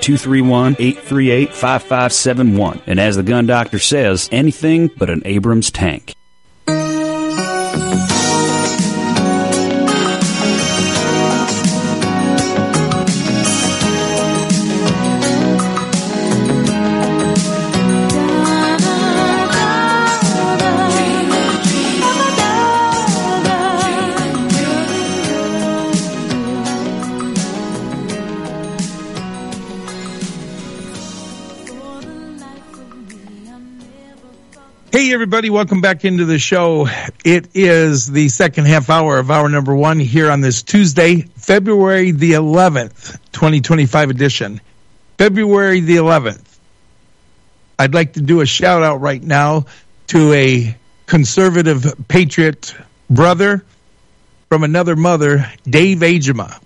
231-838-5571. And as the gun doctor says, anything but an Abrams tank. Hey, everybody, welcome back into the show. It is the second half hour of hour number one here on this Tuesday, February the 11th, 2025 edition. February the 11th. I'd like to do a shout out right now to a conservative patriot brother from another mother, Dave Agema.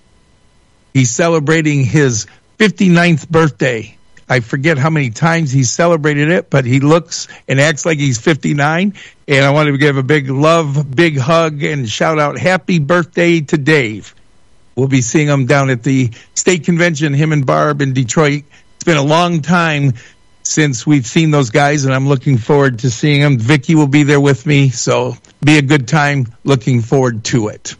He's celebrating his 59th birthday. I forget how many times he celebrated it, but he looks and acts like he's 59. And I want to give a big love, big hug, and shout out happy birthday to Dave. We'll be seeing him down at the state convention, him and Barb in Detroit. It's been a long time since we've seen those guys, and I'm looking forward to seeing them. Vicky will be there with me, so be a good time. Looking forward to it.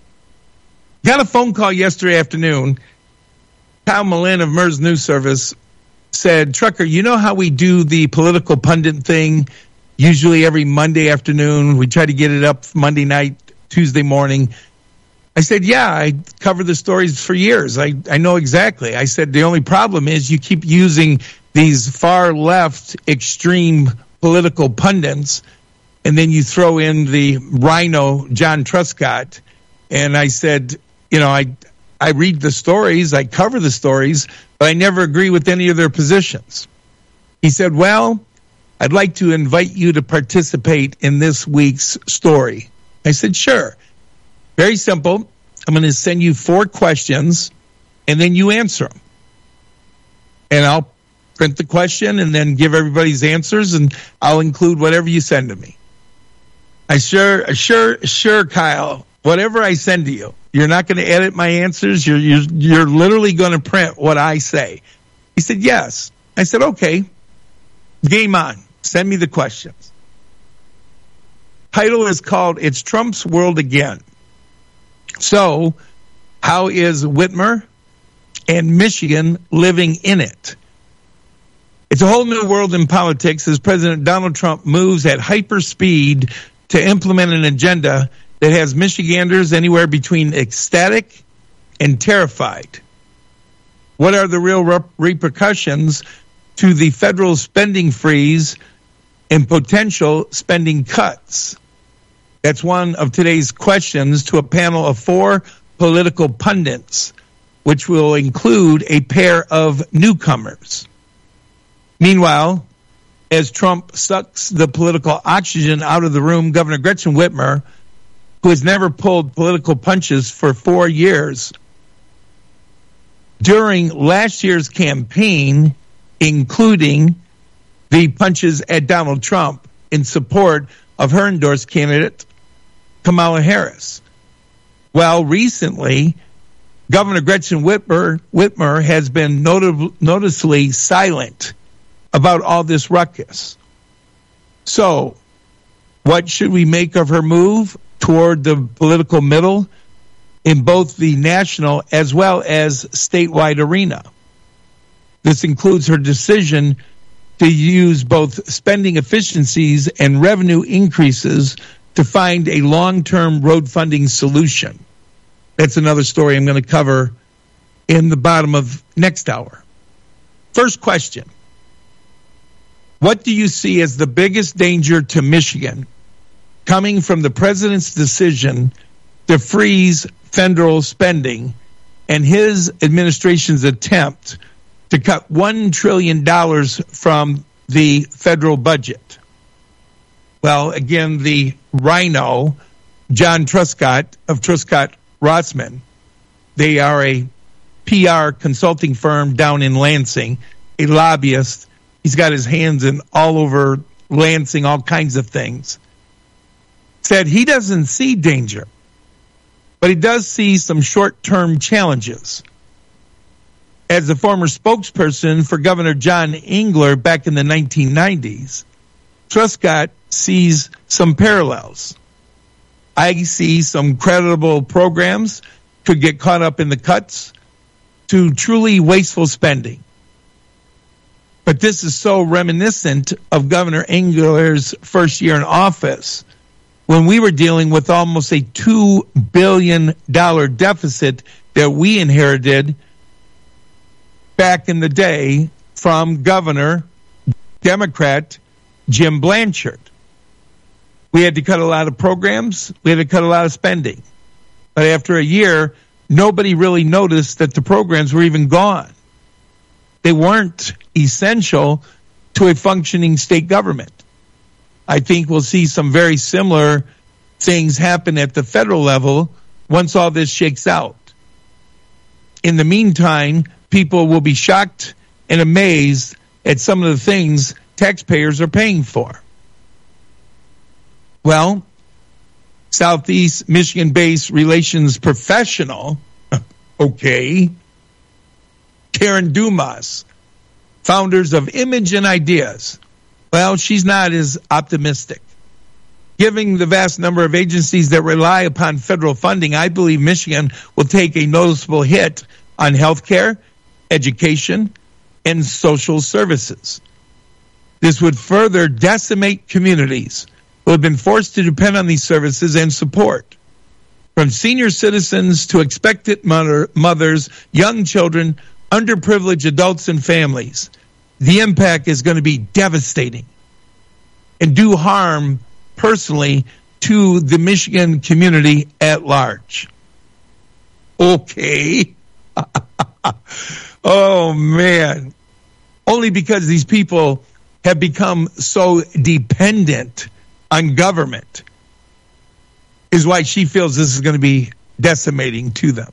Got a phone call yesterday afternoon. Kyle Malin of MERS News Service said, Trucker, you know how we do the political pundit thing usually every Monday afternoon? We try to get it up Monday night, Tuesday morning. I said, yeah, I cover the stories for years. I know exactly. I said, the only problem is you keep using these far left extreme political pundits, and then you throw in the rhino John Truscott. And I said, you know, I read the stories, I cover the stories, but I never agree with any of their positions. He said, well, I'd like to invite you to participate in this week's story. I said, sure. Very simple. I'm going to send you 4 questions, and then you answer them. And I'll print the question and then give everybody's answers, and I'll include whatever you send to me. Sure, Kyle. Whatever I send to you, you're not going to edit my answers. You're literally going to print what I say. He said, yes. I said, okay, game on. Send me the questions. Title is called, It's Trump's World Again. So, how is Whitmer and Michigan living in it? It's a whole new world in politics as President Donald Trump moves at hyperspeed to implement an agenda that has Michiganders anywhere between ecstatic and terrified. What are the real repercussions to the federal spending freeze and potential spending cuts? That's one of today's questions to a panel of 4 political pundits, which will include a pair of newcomers. Meanwhile, as Trump sucks the political oxygen out of the room, Governor Gretchen Whitmer, who has never pulled political punches for 4 years, during last year's campaign, including the punches at Donald Trump in support of her endorsed candidate, Kamala Harris. Well, recently, Governor Gretchen Whitmer has been noticeably silent about all this ruckus. So, what should we make of her move toward the political middle in both the national as well as statewide arena? This includes her decision to use both spending efficiencies and revenue increases to find a long-term road funding solution. That's another story I'm going to cover in the bottom of next hour. First question. What do you see as the biggest danger to Michigan coming from the president's decision to freeze federal spending and his administration's attempt to cut $1 trillion from the federal budget? Well, again, the rhino, John Truscott of Truscott Rossman, they are a PR consulting firm down in Lansing, a lobbyist. He's got his hands in all over Lansing, all kinds of things. Said he doesn't see danger, but he does see some short-term challenges. As the former spokesperson for Governor John Engler back in the 1990s, Truscott sees some parallels. I see some credible programs could get caught up in the cuts to truly wasteful spending. But this is so reminiscent of Governor Engler's first year in office, when we were dealing with almost a $2 billion deficit that we inherited back in the day from Governor Democrat Jim Blanchard. We had to cut a lot of programs. We had to cut a lot of spending. But after a year, nobody really noticed that the programs were even gone. They weren't essential to a functioning state government. I think we'll see some very similar things happen at the federal level once all this shakes out. In the meantime, people will be shocked and amazed at some of the things taxpayers are paying for. Well, Southeast Michigan-based relations professional, okay, Karen Dumas, founders of Image and Ideas. Well, she's not as optimistic. Given the vast number of agencies that rely upon federal funding, I believe Michigan will take a noticeable hit on healthcare, education, and social services. This would further decimate communities who have been forced to depend on these services and support. From senior citizens to expectant mothers, young children, underprivileged adults and families, the impact is going to be devastating and do harm personally to the Michigan community at large. Okay. Oh, man. Only because these people have become so dependent on government is why she feels this is going to be decimating to them.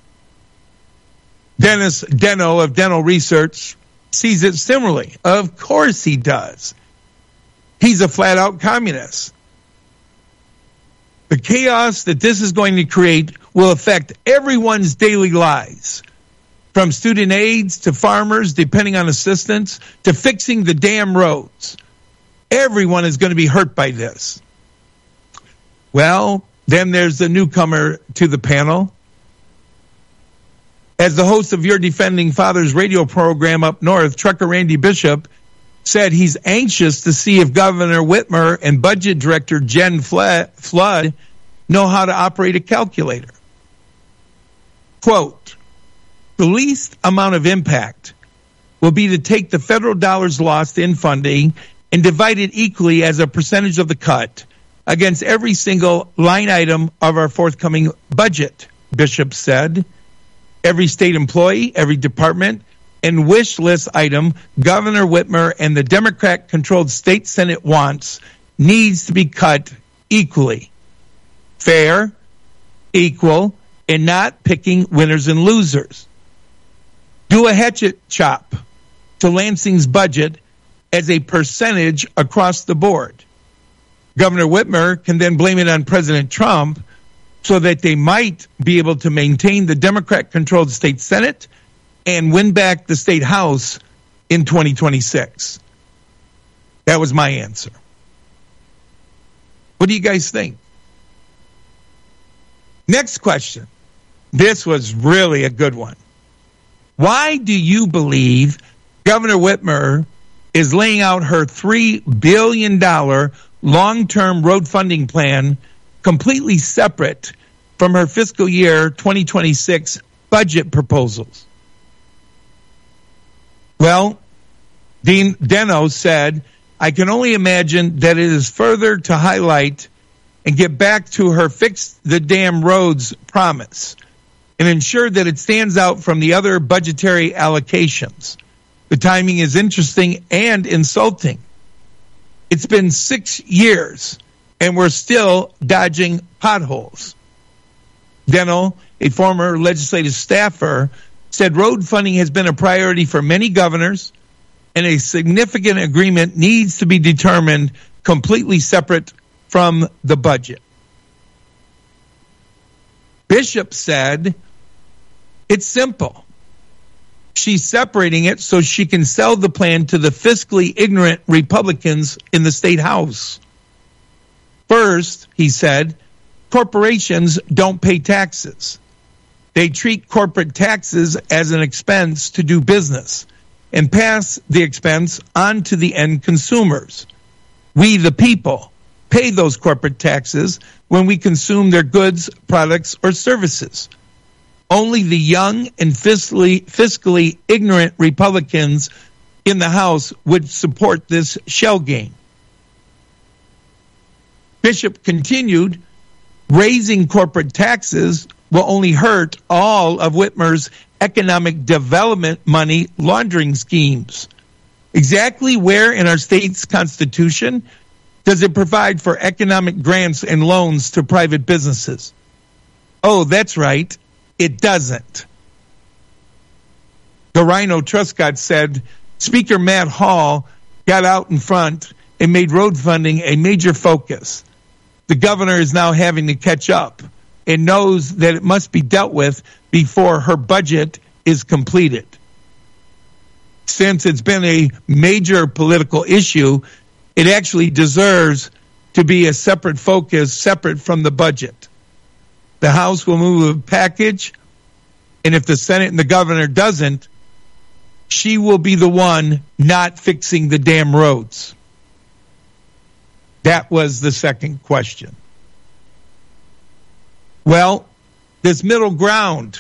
Dennis Deno of Dental Research sees it similarly. Of course he does. He's a flat-out communist. The chaos that this is going to create will affect everyone's daily lives, from student aides to farmers, depending on assistance, to fixing the damn roads. Everyone is going to be hurt by this. Well, then there's the newcomer to the panel. As the host of Your Defending Fathers radio program up north, Trucker Randy Bishop said he's anxious to see if Governor Whitmer and Budget Director Jen Flood know how to operate a calculator. Quote, the least amount of impact will be to take the federal dollars lost in funding and divide it equally as a percentage of the cut against every single line item of our forthcoming budget, Bishop said. Every state employee, every department, and wish list item Governor Whitmer and the Democrat-controlled state Senate wants needs to be cut equally. Fair, equal, and not picking winners and losers. Do a hatchet chop to Lansing's budget as a percentage across the board. Governor Whitmer can then blame it on President Trump so that they might be able to maintain the Democrat-controlled state Senate and win back the state House in 2026. That was my answer. What do you guys think? Next question. This was really a good one. Why do you believe Governor Whitmer is laying out her $3 billion long-term road funding plan completely separate from her fiscal year 2026 budget proposals? Well, Dean Deno said, I can only imagine that it is further to highlight and get back to her fix the damn roads promise and ensure that it stands out from the other budgetary allocations. The timing is interesting and insulting. It's been 6 years and we're still dodging potholes. Deno, a former legislative staffer, said road funding has been a priority for many governors and a significant agreement needs to be determined completely separate from the budget. Bishop said, it's simple. She's separating it so she can sell the plan to the fiscally ignorant Republicans in the state house. First, he said, corporations don't pay taxes. They treat corporate taxes as an expense to do business and pass the expense on to the end consumers. We, the people, pay those corporate taxes when we consume their goods, products, or services. Only the young and fiscally ignorant Republicans in the House would support this shell game. Bishop continued, raising corporate taxes will only hurt all of Whitmer's economic development money laundering schemes. Exactly where in our state's constitution does it provide for economic grants and loans to private businesses? Oh, that's right. It doesn't. The Rhino Truscott said Speaker Matt Hall got out in front and made road funding a major focus. The governor is now having to catch up and knows that it must be dealt with before her budget is completed. Since it's been a major political issue, it actually deserves to be a separate focus, separate from the budget. The House will move a package, and if the Senate and the governor doesn't, she will be the one not fixing the damn roads. That was the second question. Well, this middle ground.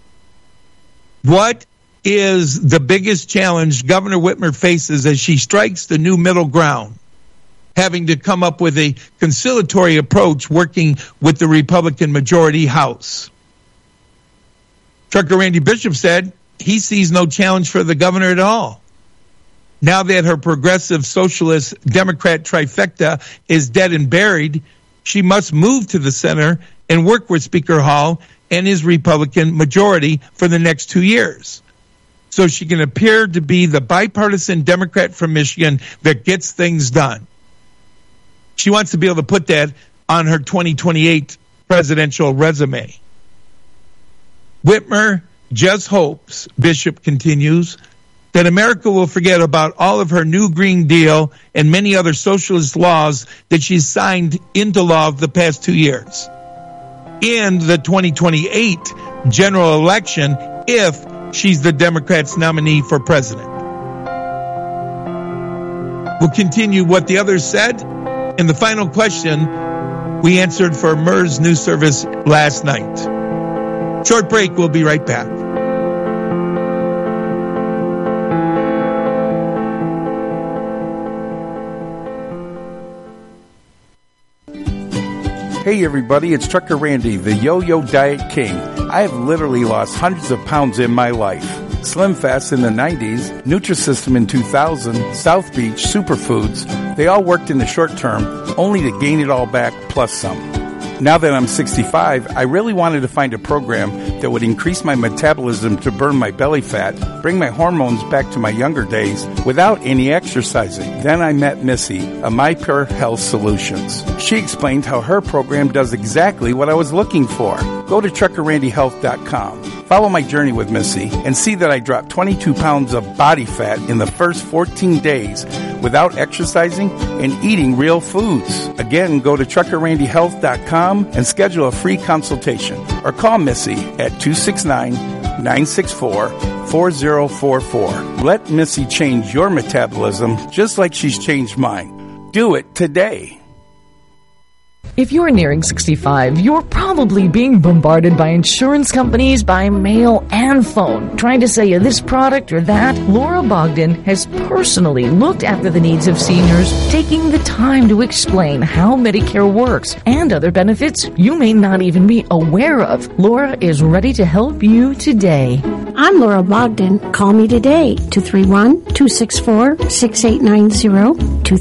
What is the biggest challenge Governor Whitmer faces as she strikes the new middle ground, having to come up with a conciliatory approach working with the Republican majority House? Trucker Randy Bishop said he sees no challenge for the governor at all. Now that her progressive socialist Democrat trifecta is dead and buried, she must move to the center and work with Speaker Hall and his Republican majority for the next 2 years, so she can appear to be the bipartisan Democrat from Michigan that gets things done. She wants to be able to put that on her 2028 presidential resume. Whitmer just hopes, Bishop continues, that America will forget about all of her new Green Deal and many other socialist laws that she's signed into law the past 2 years. In the 2028 general election, if she's the Democrats' nominee for president. We'll continue what the others said. And the final question we answered for MERS News Service last night. Short break. We'll be right back. Hey everybody, it's Trucker Randy, the Yo-Yo Diet King. I have literally lost hundreds of pounds in my life. Slim Fast in the 90s, Nutrisystem in 2000, South Beach, Superfoods, they all worked in the short term, only to gain it all back plus some. Now that I'm 65, I really wanted to find a program that would increase my metabolism to burn my belly fat, bring my hormones back to my younger days without any exercising. Then I met Missy of My Pure Health Solutions. She explained how her program does exactly what I was looking for. Go to truckerrandyhealth.com. Follow my journey with Missy and see that I dropped 22 pounds of body fat in the first 14 days without exercising and eating real foods. Again, go to truckerrandyhealth.com and schedule a free consultation or call Missy at 269-964-4044. Let Missy change your metabolism just like she's changed mine. Do it today. If you're nearing 65, you're probably being bombarded by insurance companies by mail and phone, trying to sell you this product or that. Laura Bogdan has personally looked after the needs of seniors, taking the time to explain how Medicare works and other benefits you may not even be aware of. Laura is ready to help you today. I'm Laura Bogdan. Call me today, 231-264-6890,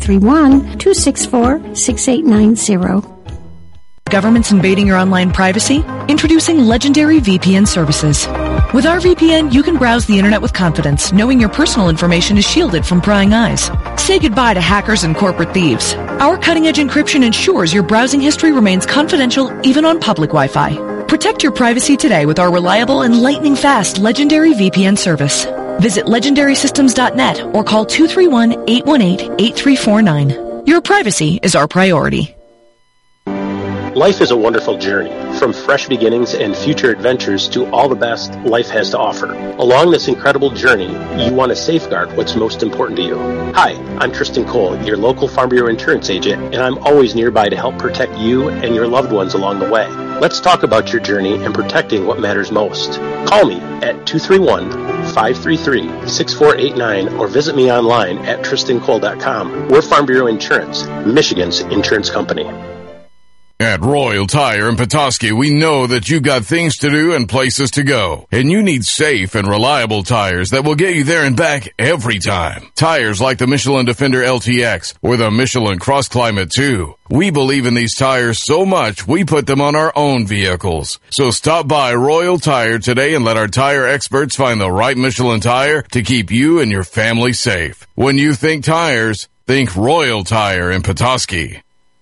231-264-6890. Governments invading your online privacy? Introducing Legendary VPN services. With our VPN, you can browse the internet with confidence, knowing your personal information is shielded from prying eyes. Say goodbye to hackers and corporate thieves. Our cutting-edge encryption ensures your browsing history remains confidential even on public Wi-Fi. Protect your privacy today with our reliable and lightning-fast Legendary VPN service. Visit legendarysystems.net or call 231-818-8349. Your privacy is our priority. Life is a wonderful journey, from fresh beginnings and future adventures to all the best life has to offer. Along this incredible journey, you want to safeguard what's most important to you. Hi, I'm Tristan Cole, your local Farm Bureau insurance agent, and I'm always nearby to help protect you and your loved ones along the way. Let's talk about your journey and protecting what matters most. Call me at 231-533-6489 or visit me online at tristancole.com. We're Farm Bureau Insurance, Michigan's insurance company. At Royal Tire in Petoskey, we know that you got things to do and places to go, and you need safe and reliable tires that will get you there and back every time. Tires like the Michelin Defender LTX or the Michelin Cross Climate 2. We believe in these tires so much, we put them on our own vehicles. So stop by Royal Tire today and let our tire experts find the right Michelin tire to keep you and your family safe. When you think tires, think Royal Tire in Petoskey.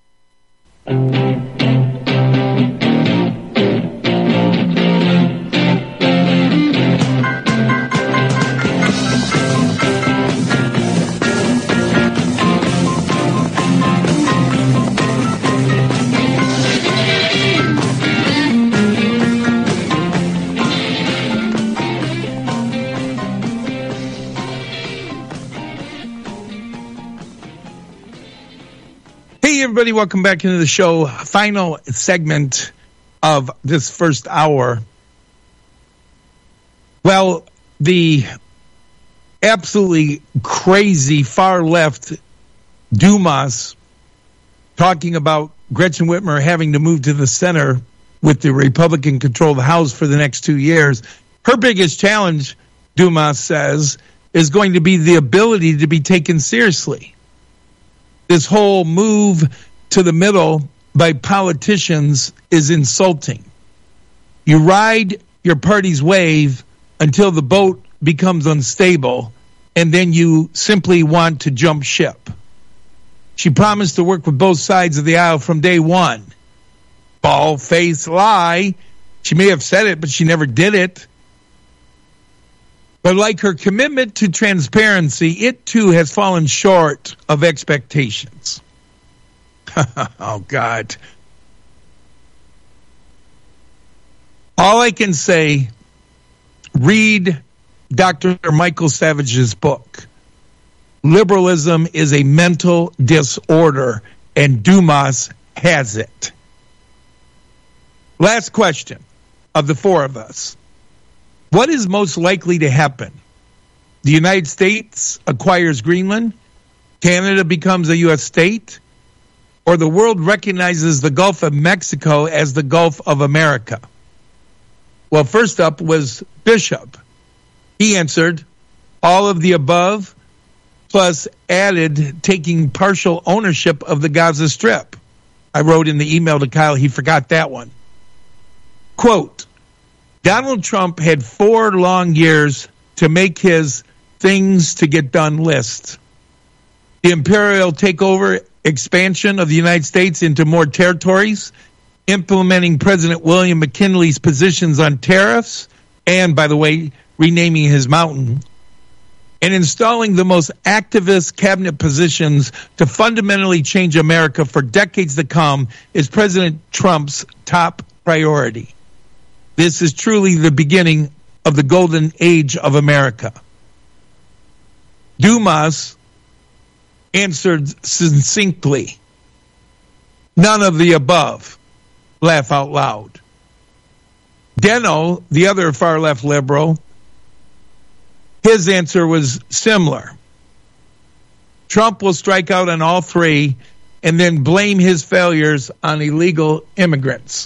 Hey, everybody, welcome back into the show. Final segment of this first hour. Well, the absolutely crazy far-left Dumas talking about Gretchen Whitmer having to move to the center with the Republican control of the House for the next 2 years. Her biggest challenge, Dumas says, is going to be the ability to be taken seriously. This whole move to the middle by politicians is insulting. You ride your party's wave until the boat becomes unstable, and then you simply want to jump ship. She promised to work with both sides of the aisle from day one. Bald-faced lie. She may have said it, but she never did it. But like her commitment to transparency, it too has fallen short of expectations. Oh, God. All I can say, read Dr. Michael Savage's book. Liberalism is a mental disorder, and Dumas has it. Last question of the four of us. What is most likely to happen? The United States acquires Greenland, Canada becomes a U.S. state, or the world recognizes the Gulf of Mexico as the Gulf of America? Well, first up was Bishop. He answered all of the above, plus added taking partial ownership of the Gaza Strip. I wrote in the email to Kyle, he forgot that one. Quote, Donald Trump had 4 long years to make his things to get done list. The imperial takeover, expansion of the United States into more territories, implementing President William McKinley's positions on tariffs, and, by the way, renaming his mountain, and installing the most activist cabinet positions to fundamentally change America for decades to come is President Trump's top priority. This is truly the beginning of the golden age of America. Dumas answered succinctly, none of the above. Laugh out loud. Deno, the other far-left liberal, his answer was similar. Trump will strike out on all 3 and then blame his failures on illegal immigrants.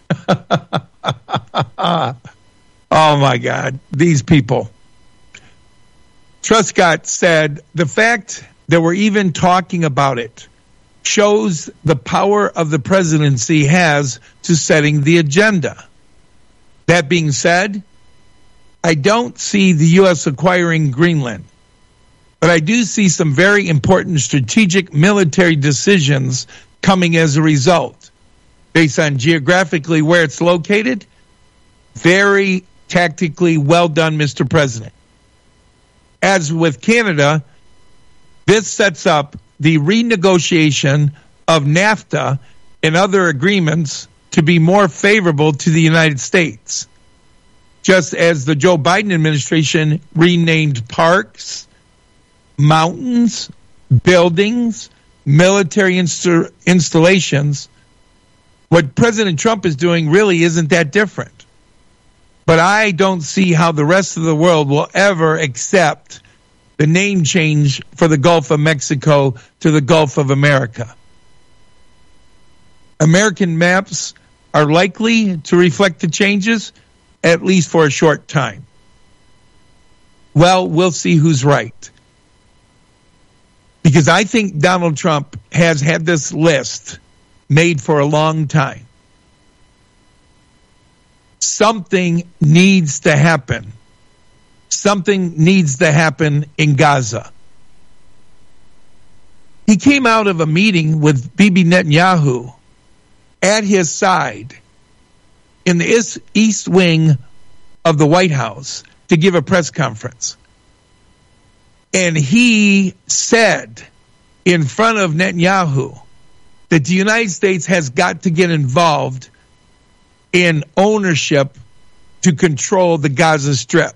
Oh, my God, these people. Truscott said, the fact that we're even talking about it shows the power of the presidency has to setting the agenda. That being said, I don't see the U.S. acquiring Greenland, but I do see some very important strategic military decisions coming as a result. Based on geographically where it's located, very tactically well done, Mr. President. as with Canada, this sets up the renegotiation of NAFTA and other agreements to be more favorable to the United States. Just as the Joe Biden administration renamed parks, mountains, buildings, military installations, what President Trump is doing really isn't that different. But I don't see how the rest of the world will ever accept the name change for the Gulf of Mexico to the Gulf of America. American maps are likely to reflect the changes, at least for a short time. Well, we'll see who's right. Because I think Donald Trump has had this list made for a long time. Something needs to happen. Something needs to happen in Gaza. He came out of a meeting with Bibi Netanyahu at his side in the East Wing of the White House to give a press conference. And he said in front of Netanyahu that the United States has got to get involved in ownership to control the Gaza Strip.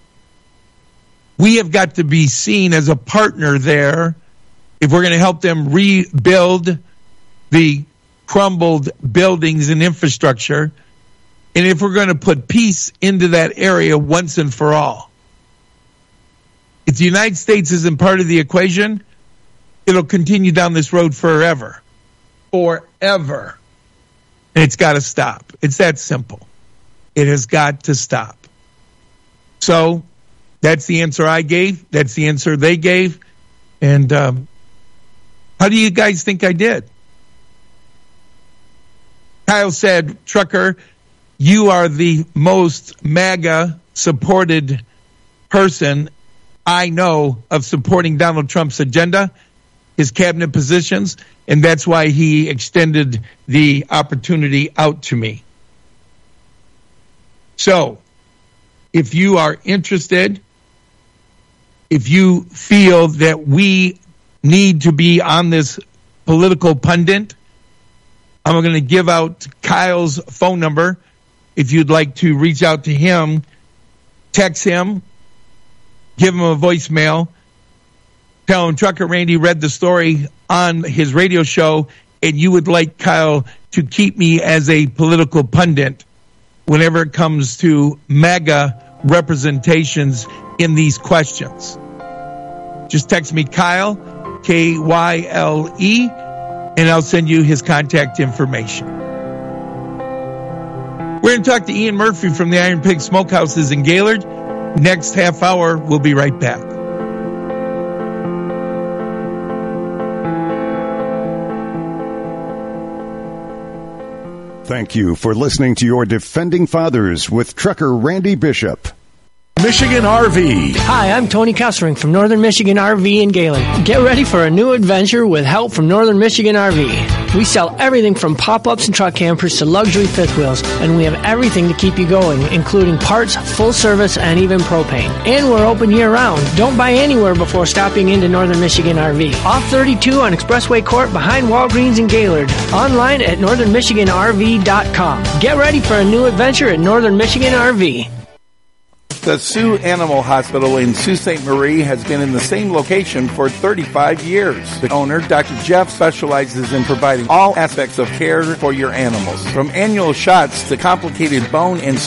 We have got to be seen as a partner there if we're going to help them rebuild the crumbled buildings and infrastructure, and if we're going to put peace into that area once and for all. If the United States isn't part of the equation, it'll continue down this road forever. Forever. And it's got to stop. It's that simple. It has got to stop. So that's the answer I gave. That's the answer they gave. And how do you guys think I did? Kyle said, Trucker, you are the most MAGA supported person I know of supporting Donald Trump's agenda, his cabinet positions, and that's why he extended the opportunity out to me. So, if you are interested, if you feel that we need to be on this political pundit, I'm going to give out Kyle's phone number. If you'd like to reach out to him, text him, give him a voicemail, tell him Trucker Randy read the story on his radio show, and you would like Kyle to keep me as a political pundit whenever it comes to MAGA representations in these questions. Just text me Kyle, Kyle, and I'll send you his contact information. We're going to talk to Ian Murphy from the Iron Pig Smokehouses in Gaylord. Next half hour, we'll be right back. Thank you for listening to your Defending Fathers with Trucker Randy Bishop. Michigan RV. Hi, I'm Tony Kessering from Northern Michigan RV in Gaylord. Get ready for a new adventure with help from Northern Michigan RV. We sell everything from pop-ups and truck campers to luxury fifth wheels, and we have everything to keep you going, including parts, full service, and even propane. And we're open year-round. Don't buy anywhere before stopping into Northern Michigan RV. Off 32 on Expressway Court behind Walgreens in Gaylord. Online at northernmichiganrv.com. Get ready for a new adventure at Northern Michigan RV. The Sioux Animal Hospital in Sault Ste. Marie has been in the same location for 35 years. The owner, Dr. Jeff, specializes in providing all aspects of care for your animals, from annual shots to complicated bone and